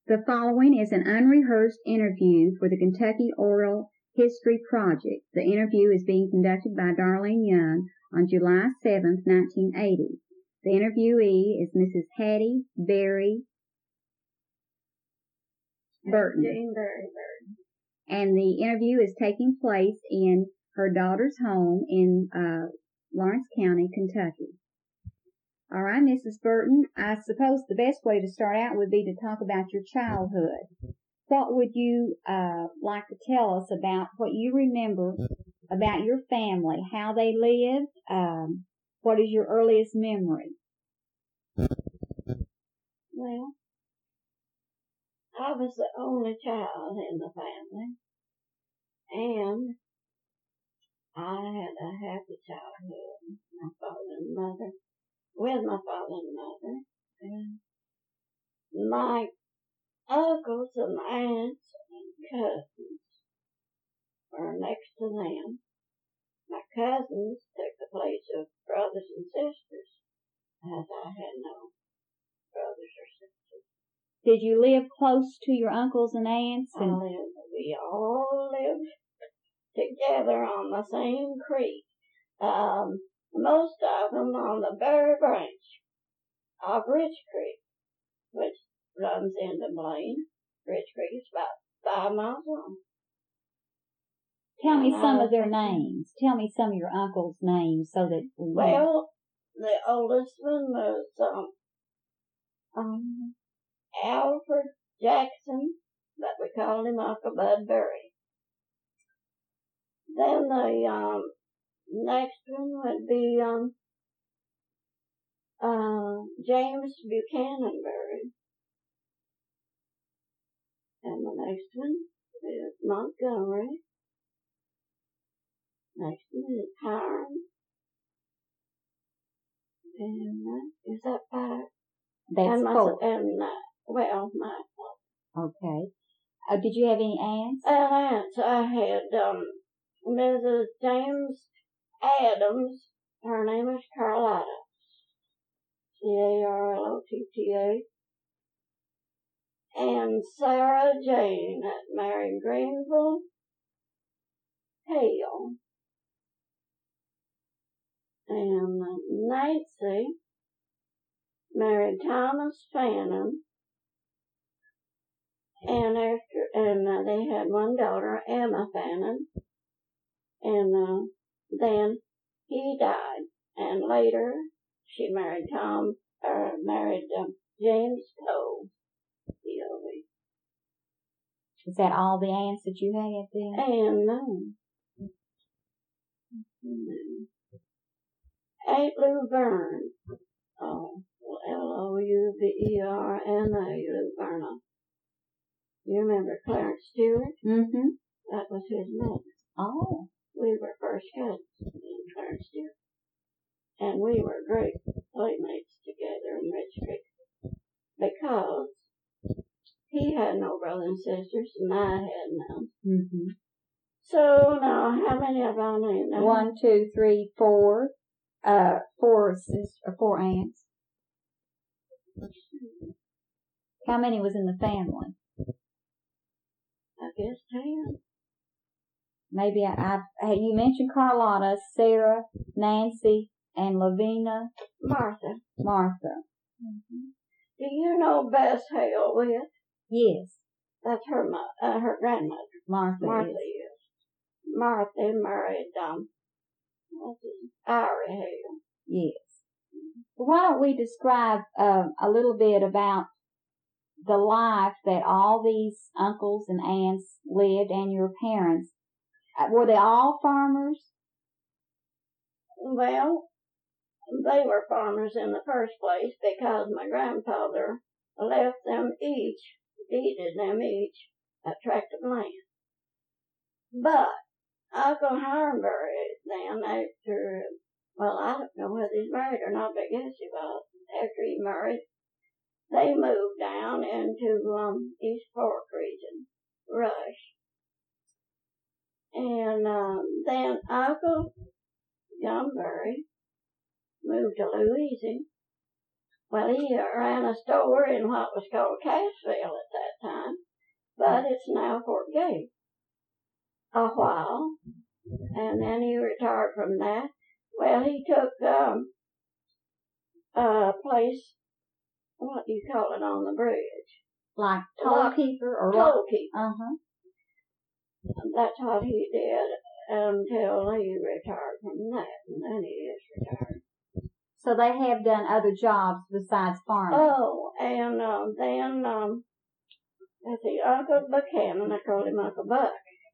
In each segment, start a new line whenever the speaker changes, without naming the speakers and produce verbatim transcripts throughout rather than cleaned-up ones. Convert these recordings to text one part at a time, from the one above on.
The following is an unrehearsed interview for the Kentucky Oral History Project. The interview is being conducted by Darlene Young on July seventh, nineteen eighty. The interviewee is Missus Hattie Berry Burton.
Jane Berry Burton.
And the interview is taking place in her daughter's home in uh, Lawrence County, Kentucky. All right, Missus Burton, I suppose the best way to start out would be to talk about your childhood. What would you uh, like to tell us about what you remember about your family, how they lived? Um, what is your earliest memory?
Well, I was the only child in the family, and I had a happy childhood. My father and mother, with my father and mother, and my uncles and aunts and cousins were next to them. My cousins took the place of brothers and sisters, as I had no brothers or sisters.
Did you live close to your uncles and aunts? And
I lived, we all lived together on the same creek. Um, most of them on the very branch of Rich Creek, which runs into Blaine. Rich Creek is about five miles long.
Tell me
And
some
I-
of their names. Tell me some of your uncles' names so that we
Well, the oldest one was um, um, Alfred Jackson, but we called him Uncle Bud Berry. Then the um, next one would be um, uh, James Buchanan Berry. And the next one is Montgomery. Next one is Hiram. And uh, is that five?
that's
and my,
four.
And, uh, well, my
Okay. Uh, did you have any aunts?
and aunts. I had um, Missus James Adams. Her name is Carlotta. C A R L O T T A. And Sarah Jane that married Greenville Hale. And uh, Nancy married Thomas Fannin. And after, and uh, they had one daughter, Emma Fannin. And uh, then he died. And later, she married Tom, or married um, James Cole. C O V.
Is that all the aunts that you had then?
And um, Aunt Lou Verne. Oh, L O U V E R N A, Lou Verna. You remember Clarence Stewart?
Mm-hmm.
That was his mother.
Oh.
We were first cousins in Clarence Stewart. And we were great playmates together in Rich Creek. Because he had no brothers and sisters, and I had none.
Mm-hmm.
So now, how many of our names?
One, two, three, four. Uh, four sis or four aunts. How many was in the family?
I guess ten.
Maybe I, I you mentioned Carlotta, Sarah, Nancy, and Lavina,
Martha.
Martha.
Mm-hmm. Do you know Bess Hale with?
Yes,
That's her mo- uh, her grandmother.
Martha.
Martha
is.
is. Martha married um, what's his, Irie Hale.
Yes. Well, why don't we describe uh, a little bit about the life that all these uncles and aunts lived and your parents? Uh, were they all farmers?
Well, they were farmers in the first place because my grandfather left them each, deeded them each, a tract of land. But Uncle Hiram Berry then after, well, I don't know whether he's married or not, but I guess he was. After he married, they moved down into um, East Fork region, Rush. And um, then Uncle John Berry moved to Louisiana Well, he ran a store in what was called Cassville at that time, but it's now Fort Gate. A while, and then he retired from that. Well, he took um, a place, what do you call it, on the bridge?
Like tollkeeper or
tollkeeper.
Uh huh.
That's what he did until he retired from that, and then he is retired.
So they have done other jobs besides farming.
Oh, and uh, then um, let's see, Uncle Buchanan, I called him Uncle Buck.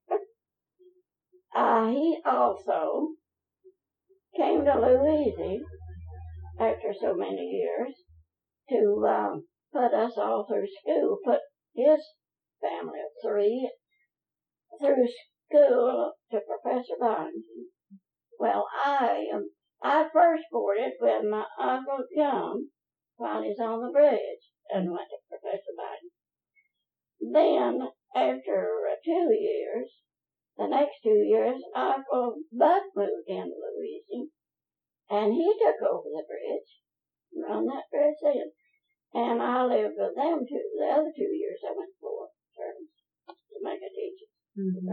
uh, he also came to Louisiana after so many years to um, put us all through school, put his family of three through school to Professor Byington. Well, I um, I first boarded when my Uncle John while he's on the bridge and went to Professor Byington. Then, after uh, two years, the next two years, Uncle Buck moved into Louisiana, and he took over the bridge, run that bridge in. And I lived with them two. The other two years I went four terms to make a teacher. Mm-hmm.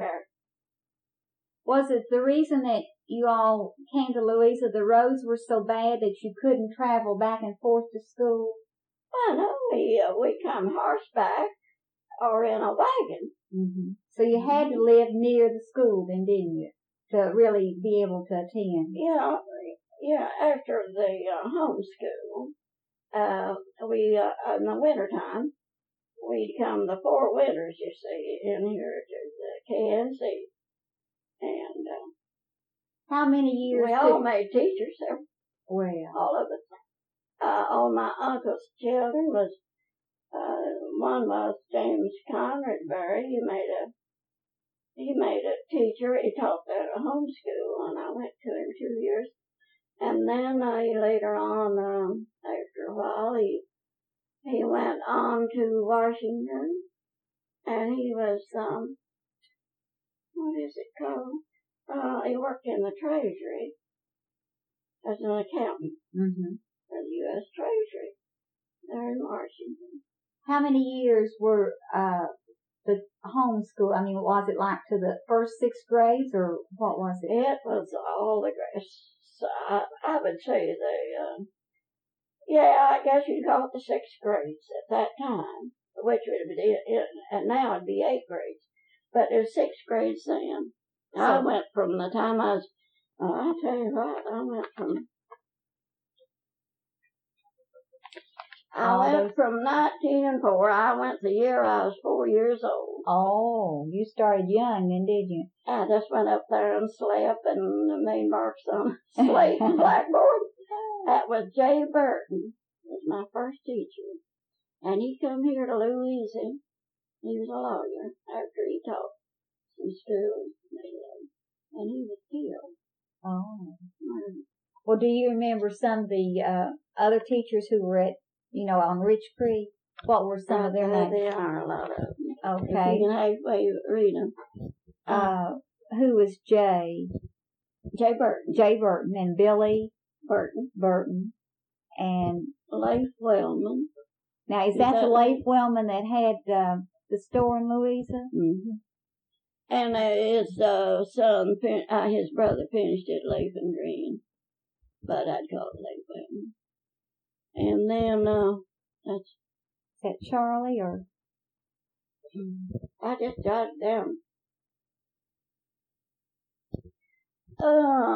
Was it the reason that you all came to Louisa, the roads were so bad that you couldn't travel back and forth to school?
Well, no, we, uh, we come horseback or in a wagon.
Mm-hmm. So you had to live near the school then, didn't you, to really be able to attend?
Yeah, yeah, after the uh, homeschool. Uh, we, uh, in the wintertime, we'd come the four winters, you see, in here to the K N C. And, uh,
how many years?
We all made teachers there.
Well.
All of us. Uh, all my uncle's children was, uh, one was James Conrad Berry. He made a, he made a teacher. He taught at a homeschool, and I went to him two years. And then uh, later on, um, after a while, he he went on to Washington, and he was, um, what is it called? Uh, he worked in the Treasury as an accountant
mm-hmm.
for the U S Treasury there in Washington.
How many years were uh, the homeschool? I mean, was it like to the first six grades, or what was it?
It was all the grades. So I, I would say they, uh, yeah, I guess you'd call it the sixth grades at that time, which would be, and now it'd be eighth grades. But it was sixth grades then. So, I went from the time I was, oh, I tell you what, I went from, I went from nineteen and four, I went the year I was four years old.
Oh, you started young then, did you?
I just went up there and slept and made marks on slate and blackboard. That was Jay Burton, was my first teacher. And he come here to Louisiana. He was a lawyer after he taught some schools. And he was killed.
Oh. Mm. Well, do you remember some of the uh, other teachers who were at, you know, on Rich Creek? What were some uh, of their names?
There are a lot of them.
Okay.
If you can halfway read them.
Uh, who was Jay?
Jay Burton.
Jay Burton and Billy
Burton.
Burton. And
Leif Wellman.
Now, is, is that, that the Leif Wellman that had uh, the store in Louisa?
Mm-hmm. And uh, his uh, son, uh, his brother finished it, Leif and Green. But I'd call it Leif Wellman. And then, uh, that's...
Is that Charlie or?
I just jotted it down. Uh,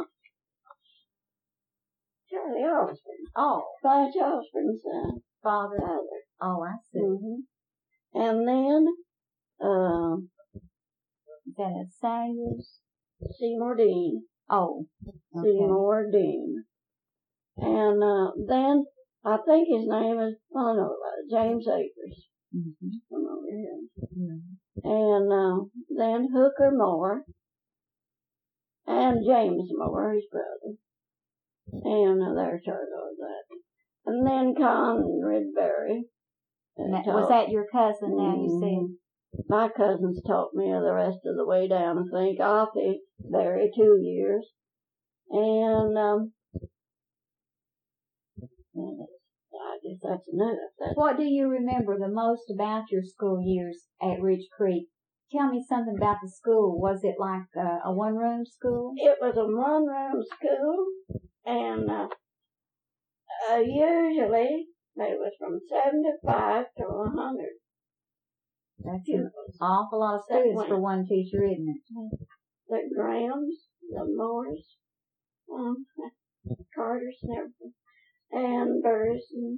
Charlie Osborne.
Oh.
Blanche Osborne's uh,
father.
father.
Oh, I see.
Mm-hmm. And then, uh,
is that a Sayers?
Seymour Dean.
Oh.
Okay. Seymour Dean. And, uh, then, I think his name is, oh no, uh, James Akers. Mm-hmm. From over here. Mm-hmm. And, uh, then Hooker Moore. And James Moore, his brother. And uh, there's Charlie that. And then Conrad Berry.
That, was that your cousin now, you see?
My cousins taught me the rest of the way down, I think. Alfie Berry, two years. And, um, I guess that's enough. That's
What do you remember the most about your school years at Ridge Creek? Tell me something about the school. Was it like uh, a one-room school?
It was a one-room school, and uh, uh, usually they was from seventy-five to a hundred.
That's an awful lot of students for one teacher, isn't it?
The Grahams, the Moores, um, Carters and everything, and Burrs and,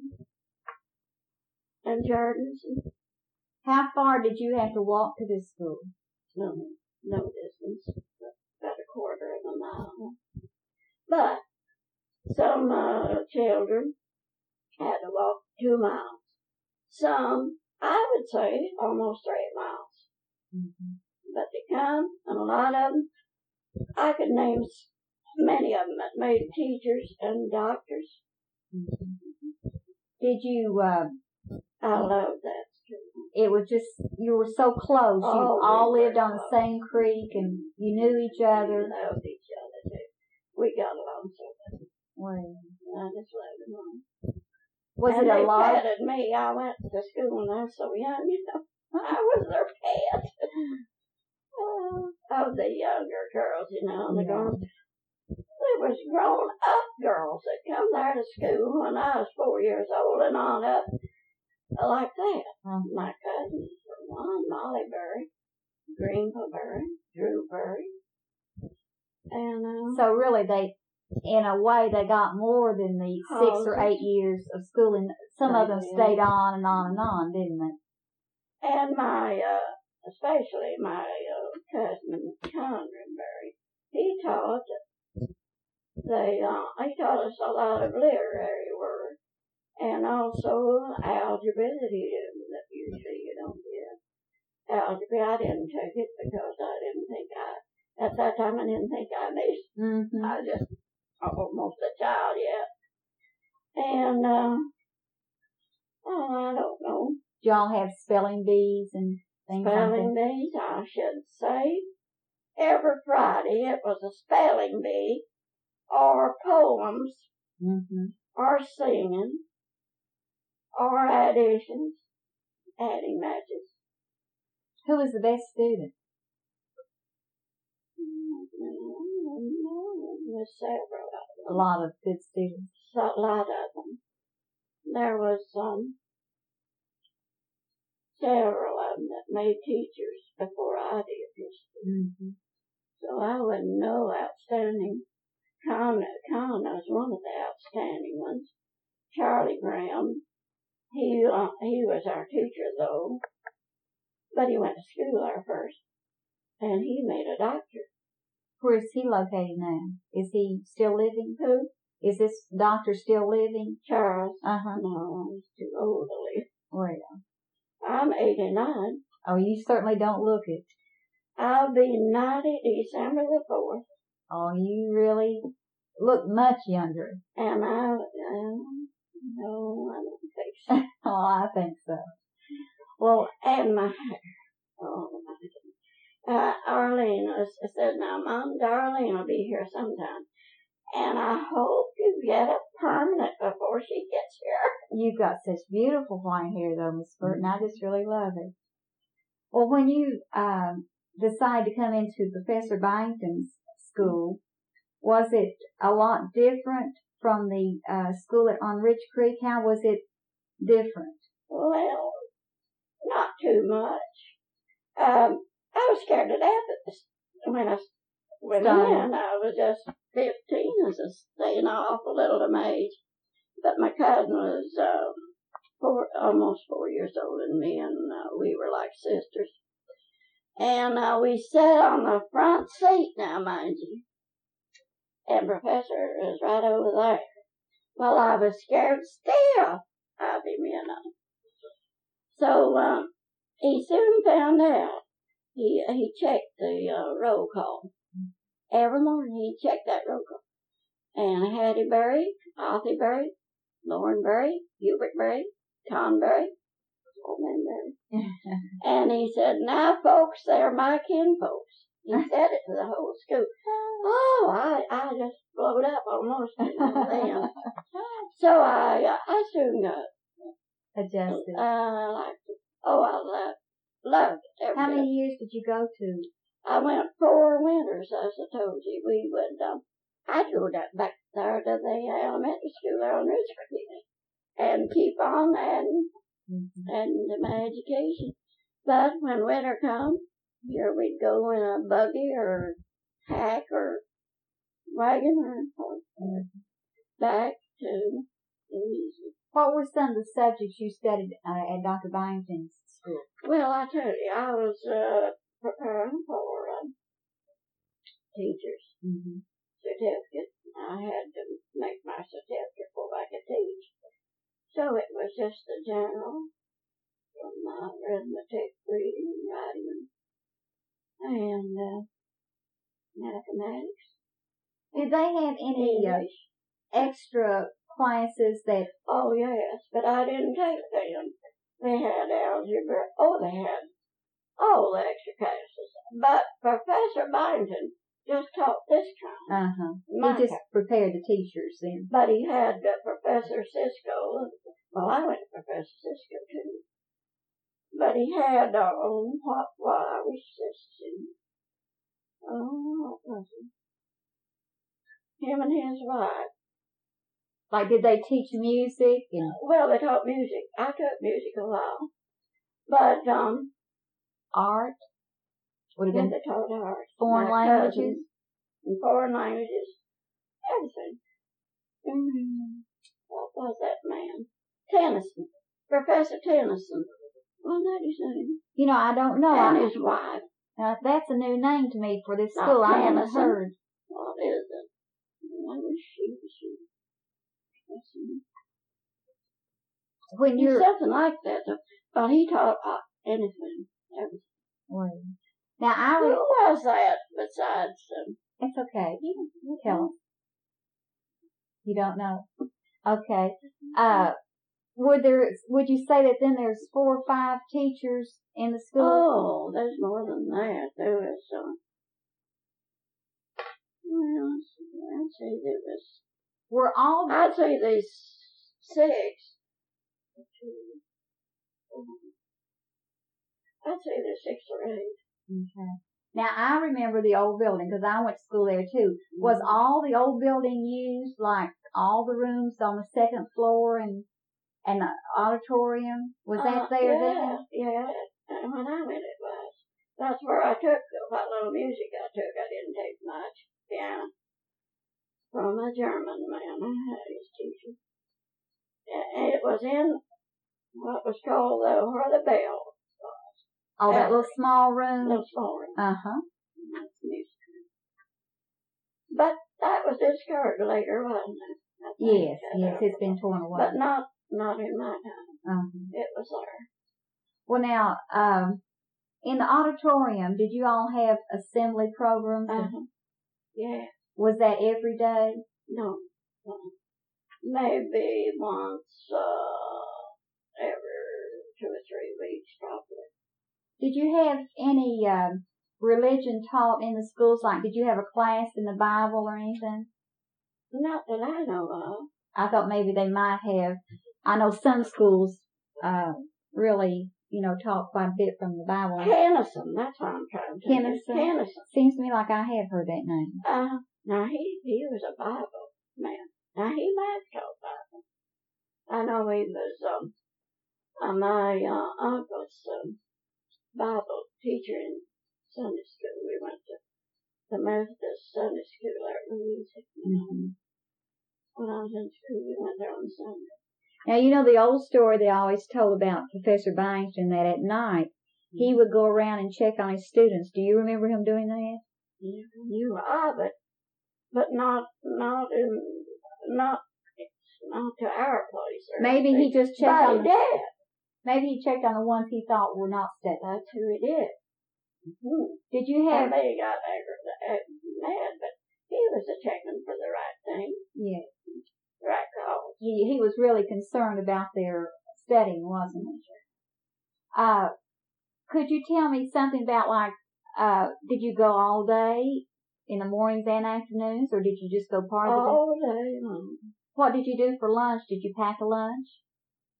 and Jardins. And
how far did you have to walk to this school?
No, no distance, about a quarter of a mile. But some uh, children had to walk two miles. Some, I would say, almost three miles.
Mm-hmm.
But they come, and a lot of them, I could name many of them that made teachers and doctors.
Mm-hmm. Did you, uh,
I love that school.
It was just, you were so close. You
Oh,
all
we
lived on the same creek, and you knew each other.
We loved each other, too. We got along so well.
Well,
I just loved them all.
Was
and
it a
they
lot?
petted me. I went to school when I was so young, you know. I was their pet. Oh, of the younger girls, you know, and the
Yeah.
girls. There was grown-up girls that come there to school when I was four years old and on up, like that.
Uh-huh.
My cousins were one, Molly Berry, Greenville Berry, Drew Berry, and uh,
So really, they, in a way, they got more than the six
Oh,
or eight years of schooling. Some of them
Right, yeah.
stayed on and on and on, didn't they?
and my, uh, especially my uh, cousin Conrad Berry, he taught. They, uh, he taught us a lot of literary work, and also algebra that he didn't, that usually you don't get. Algebra, I didn't take it because I didn't think I, at that time I didn't think I knew.
Mm-hmm.
I was just almost a child yet. And, uh, oh, I don't know.
Did y'all have spelling bees and things
Spelling
like that?
bees, I should say. Every Friday it was a spelling bee, or poems,
Mm-hmm.
or singing, or additions, adding matches.
Who was the best student?
There's several of
A
them.
lot of good students.
A lot of them. There was um, several of them that made teachers before I did history.
Mm-hmm.
So I wouldn't know outstanding. Connor, Connor was one of the outstanding ones. Charlie Graham, he uh, he was our teacher though, but he went to school there first, and he made a doctor.
Where is he located now? Is he still living?
Who?
Is this doctor still living?
Charles.
Uh-huh.
No, he's too old to live.
Well,
I'm eighty-nine.
oh, you certainly don't look it.
I'll be ninety December the fourth.
Oh, you really look much younger.
And I, um, no, I don't think so.
Oh, I think so. Well,
And my hair. Oh, my goodness. Uh, Arlene was, said, now, Mom, Darlene will be here sometime. And I hope you get it permanent before she gets here.
you've got such beautiful white hair, though, Miss Burton. I just really love it. Well, when you um, decided to come into Professor Byington's school, was it a lot different from the uh, school at, on Ridge Creek? How was it different?
Well, not too much. Um, I was scared to death at this, when I went
Started.
in. I was just fifteen, I was just staying off a little to my age. But my cousin was um, four, almost four years older than me, and uh, we were like sisters. And uh, we sat on the front seat now, mind you. And Professor was right over there. Well, I was scared still. I'll be me enough. So um, he soon found out. He he checked the uh, roll call. Every morning he checked that roll call. And Hattie Berry, Arthur Berry, Lauren Berry, Hubert Berry, Tom Berry, old man Berry. And he said, now folks, they're my kinfolks. He said it to the whole school. Oh, I I just blowed up almost then. So I uh, I soon got
adjusted?
Uh, like, oh, I loved, loved it. Every
How many
day.
years did you go to?
I went four winters, as I told you. We would, um, I'd go down back there to the elementary school there on Richmond and keep on adding
Mm-hmm.
and to my education. But when winter come, here we'd go in a buggy or hack or wagon or, or back to Louisiana.
What were some of the subjects you studied uh, at Doctor Byington's school?
Well, I tell you, I was uh, preparing for uh, teachers'
Mm-hmm.
certificate. I had to make my certificate before I could teach. So it was just the general from uh, arithmetic, reading, and writing, and uh, mathematics.
Did they have any uh,
English.
extra classes that?
Oh, yes, but I didn't take them. They had algebra. Oh, they had all the extra classes. But Professor Byington just taught this kind.
Uh-huh.
My
He just
kind.
prepared the teachers then.
But he had uh, Professor Cisco. Well, I went to Professor Cisco, too. But he had, uh, oh, what, what, I wish this to. Oh, what was it? Him and his wife.
Like, did they teach music and
Well, they taught music. I took music a while. But, um,
art? Would have
then
been
they taught art.
foreign
My
languages?
cousins, and foreign languages. Everything. Mm, what was that man? Tennyson. Professor Tennyson. Wasn't that his name?
You know, I don't know.
And
I,
his wife.
now, that's a new name to me for this
Not
school. I haven't
Tennyson.
heard.
What is it? I wish she was here.
When
It's
you're
something like that, though. But he taught uh, anything, everything.
well, now I
Who
re-
was that besides um,
it's okay. You can tell us. You don't know. Okay. Uh, would there? Would you say that then there's four or five teachers in the school?
Oh, there's more than that. There was, uh, well, I'd say there was,
Were all
I'd say there's six. I'd say there's six or eight.
okay? Now I remember the old building because I went to school there too. Was
Mhm.
all the old building used, like all the rooms on the second floor and and the auditorium? Was that
Uh,
there
yeah,
then?
Yeah, and when I went it was. That's where I took what little music I took. I didn't take much piano from a German man. I had his teacher. And it was in what was called the where the bell was.
Oh, that
Uh,
little small room.
Little small room.
Uh huh.
That's music. But that was discarded later, wasn't it? I think.
Yes, yes, it's been torn away.
But not not in my time.
Uh-huh.
It was there.
Well, now, um, in the auditorium, did you all have assembly programs?
Uh-huh. Yeah.
Was that every day?
No. no. Maybe once uh, every two or three weeks, probably.
Did you have any um, religion taught in the schools? Like, did you have a class in the Bible or anything?
Not that I know of.
I thought maybe they might have. I know some schools uh, really, you know, taught quite a bit from the Bible.
Kennison, that's what I'm trying to
Kennison?
think. Kennison.
Seems to me like I have heard that name.
Uh, now he, he was a Bible man. Now he might have taught Bible. I know he was, um, uh, my, uh, uncle's, um, Bible teacher in Sunday school. We went to the Methodist Sunday school at Louisiana.
Mm-hmm.
When I was in school, we went there on Sunday.
Now, you know the old story they always told about Professor Byington, that at night he would go around and check on his students. Do you remember him doing that?
Yeah, you are, but, but not, not in, not, not to our place. Or
Maybe he
anything.
just checked
but
on
he
the,
did.
maybe he checked on the ones he thought were not studying.
That's who he did. Mm-hmm.
Did you have?
And they got aggravated, mad, but he was a checking for the right thing.
Yeah.
Right call.
He he was really concerned about their studying, wasn't he? Uh, could you tell me something about, like, uh, did you go all day in the mornings and afternoons, or did you just go part of the day?
All day long.
What did you do for lunch? Did you pack a lunch?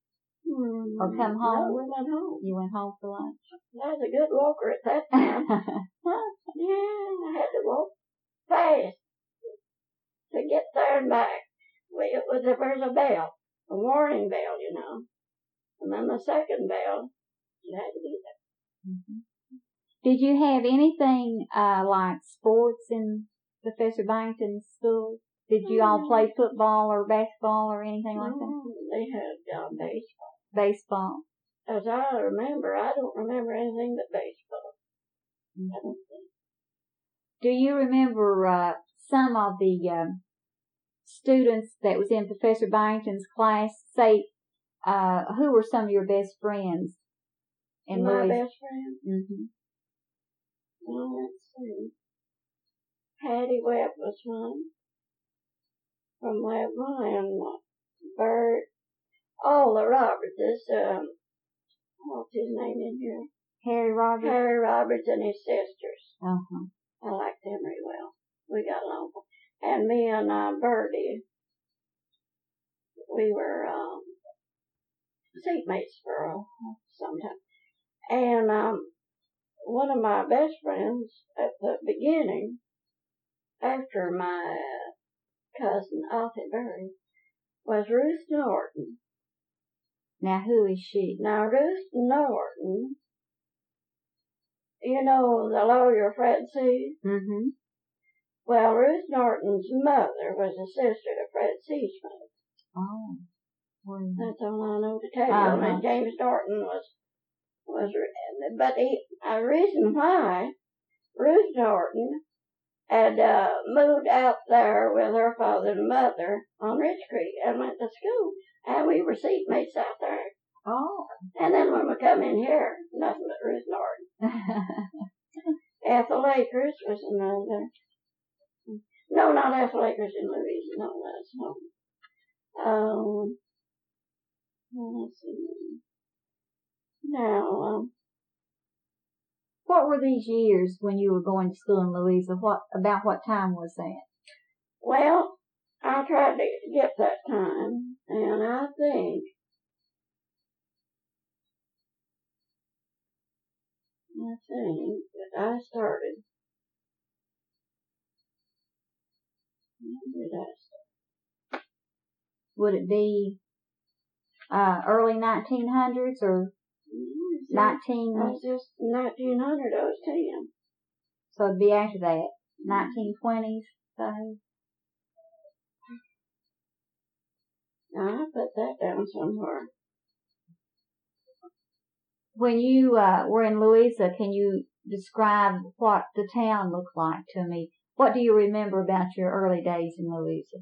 Hmm.
Or come home?
No, we went home.
You went home for lunch?
I was a good walker at that time. Yeah, I had to walk fast to get there and back. We, it was, there was a bell, a warning bell, you know. And then the second bell, you had to be there.
Mm-hmm. Did you have anything uh, like sports in Professor Byington's school? Did you mm-hmm. all play football or basketball or anything like that?
Mm-hmm. They had uh, baseball.
Baseball.
As I remember, I don't remember anything but baseball. Mm-hmm. I don't think.
Do you remember uh, some of the uh, students that was in Professor Byington's class? Say, uh, who were some of your best friends in
My
Louis?
best friend?
Mm-hmm.
Well, let's see. Hattie Webb was one. From Webber and Bert. Oh, the Roberts. Um, what's his name in here?
Harry Roberts.
Harry Roberts and his sisters.
Uh-huh.
I liked them very well. We got along. And me and uh, Birdie, we were um, seatmates for uh, some time. And um, one of my best friends at the beginning, after my cousin Althea Berry, was Ruth Norton.
Now, who is she?
Now, Ruth Norton, you know the lawyer Fred C.
Mm-hmm.
Well, Ruth Norton's mother was a sister to Fred C. Smith.
Oh. Well,
that's all I know to tell you.
uh-huh.
And James Norton was, was, but he, a reason why Ruth Norton had uh, moved out there with her father and mother on Rich Creek and went to school. And we were seatmates out there.
Oh.
And then when we come in here, nothing but Ruth Norton. Ethel Akers was another. No, not Ethel Akers in Louisa. No, that's home. Um, let's see. Now, um,
what were these years when you were going to school in Louisa? What, about what time was that?
Well, I tried to get that time, and I think I think that I started. When did I start?
Would it be uh, early nineteen hundreds or
mm-hmm.
nineteen?
I was just nineteen hundred. I was ten.
So it'd be after that, nineteen twenties, say.
I put that down somewhere.
When you uh, were in Louisa, can you describe what the town looked like to me? What do you remember about your early days in Louisa?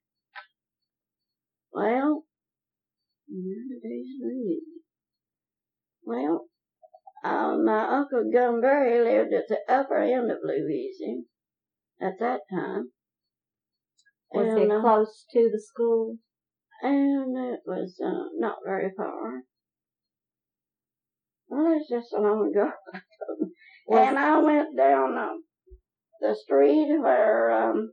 Well, early days in Louisa. Well, uh, my Uncle Gumberry lived at the upper end of Louisa at that time.
Was
and,
it
uh,
close to the school?
And it was uh, not very far. Well, it's just so long ago. And I went down uh, the street where um,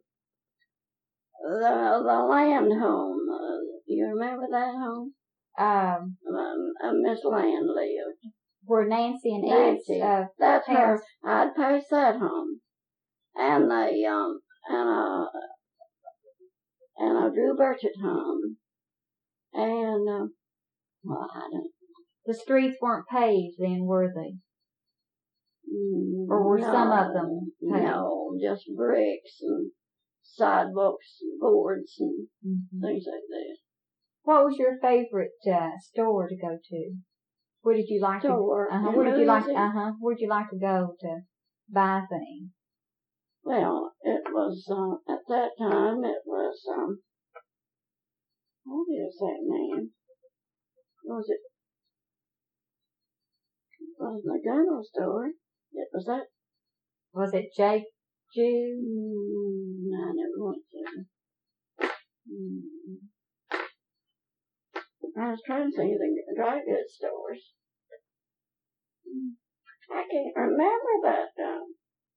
the the land home. Uh, you remember that home?
Um,
um uh, Miss Land lived.
Where Nancy and
Nancy.
Ed's, uh,
That's
parents.
her. I'd passed that home, and the um and uh and a Drew Burchett home, and uh, well, I don't.
The streets weren't paved then, were they?
Mm,
or were
no,
some of them paved?
No, just bricks and sidewalks and boards and
Mm-hmm.
things like that.
What was your favorite uh, store to go to? Where did you like
store
to? Uh-huh. Where did you like? Uh huh. Where did you like to go to buy things?
Well, it was uh, at that time. It was um. What is that name? Was it? It wasn't a gun store. It was that.
Was it Jake Jew?
Mm, I never went to. Mm. I was trying to think of the dry goods stores. I can't remember that. Um,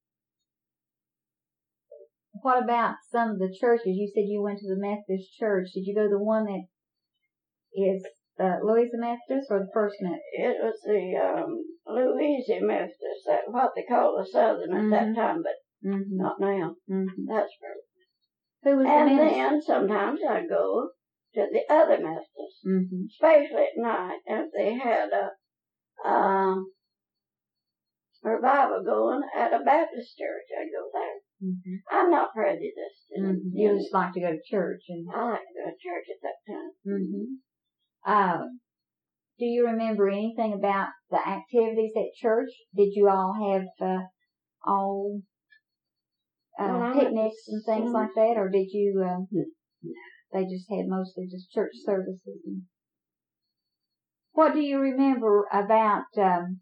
What about some of the churches? You said you went to the Methodist church. Did you go to the one that is the Louisa Methodist or the First Methodist?
It was the um, Louisa Methodist, that what they call the Southern
Mm-hmm.
at that time, but
Mm-hmm.
not now.
Mm-hmm.
That's right.
Who was
And
the minister?
then sometimes I go to the other Methodists,
Mm-hmm.
especially at night, if they had a um, revival going at a Baptist church. I go there.
Mm-hmm.
I'm not prejudiced.
Mm-hmm. You just like to go to church. And
I like to go to church at that time.
mm-hmm. uh, do you remember anything about the activities at church? Did you all have uh, all uh,
well,
picnics and things
mm-hmm.
like that, or did you? Uh, they just had mostly just church services. And what do you remember about um,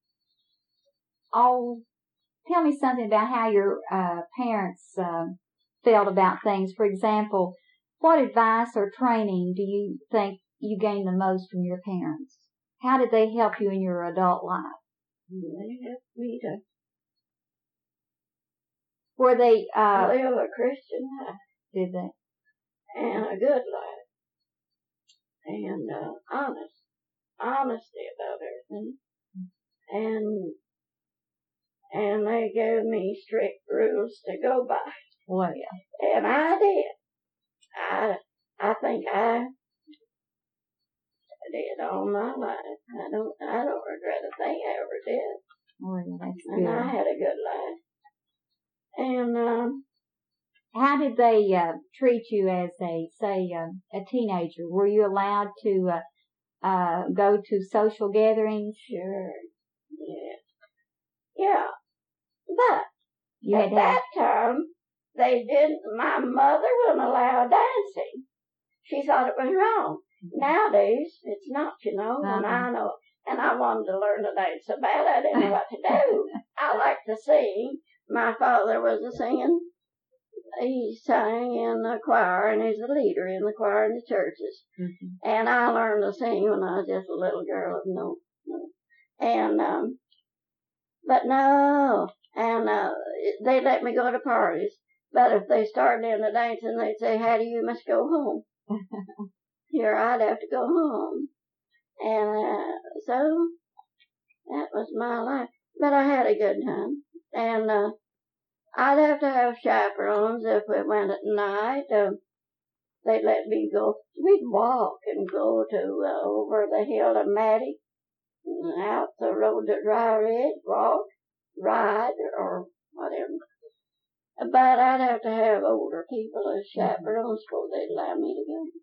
all? Tell me something about how your uh, parents uh, felt about things. For example, what advice or training do you think you gained the most from your parents? How did they help you in your adult life?
They helped me to
Were they, uh,
live a Christian life.
Did they?
And a good life. And uh, honest. Honesty about everything. And and they gave me strict rules to go by.
Well,
And I did. I I think I did all my life. I don't I don't regret a thing I ever did.
well, that's
And
good.
I had a good life. And um,
how did they uh, treat you as a, say, uh, a teenager? Were you allowed to uh, uh, go to social gatherings?
sure, yeah, yeah. But
You
at
had to
that
have,
time, they didn't. My mother wouldn't allow dancing. She thought it was wrong. Nowadays, it's not, you know.
Uh-huh.
And I know. And I wanted to learn to dance so bad I didn't know what to do. I like to sing. My father was a singing. He sang in the choir, and he's a leader in the choir in the churches.
mm-hmm.
And I learned to sing when I was just a little girl. No, no. And um, but no, and uh, they let me go to parties. But if they started in the dancing, they'd say, "Hattie, you must go home." Here, I'd have to go home, and uh, so that was my life. But I had a good time, and uh, I'd have to have chaperones if we went at night. Uh, they'd let me go. We'd walk and go to uh, over the hill to Maddie, out the road to Dry Ridge, walk, ride, or whatever. But I'd have to have older people as chaperones before they'd allow me to go.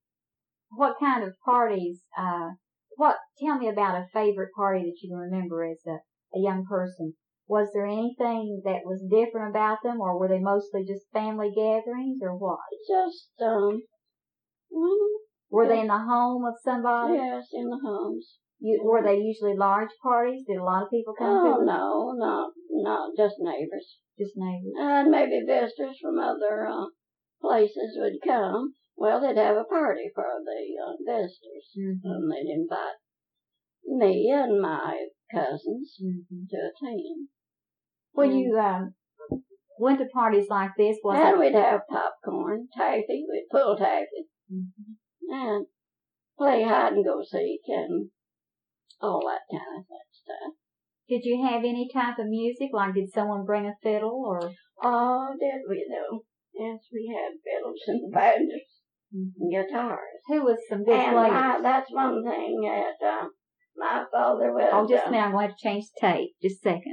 What kind of parties, uh, what, tell me about a favorite party that you remember as a, a young person. Was there anything that was different about them, or were they mostly just family gatherings, or what?
Just, um, well,
Were they in the home of somebody?
yes, in the homes.
You, were they usually large parties? Did a lot of people come
Oh,
to them?
no, not, not just neighbors.
Just neighbors.
And maybe visitors from other uh, places would come. Well, they'd have a party for the uh, visitors.
Mm-hmm.
And they'd invite me and my cousins
Mm-hmm.
to attend.
When
Mm.
you um, went to parties like this, was
And
it?
we'd have popcorn, taffy, we'd pull taffy,
Mm-hmm.
and play hide and go seek and all that kind of stuff.
Did you have any type of music? Like, did someone bring a fiddle, or?
Oh, did we though? Yes, we had fiddles and banjos
Mm-hmm.
and guitars.
Who was some good
And
players?
my, that's one thing that uh, my father was.
Oh, just a
uh,
minute. I'm going to have to change the tape. Just a second.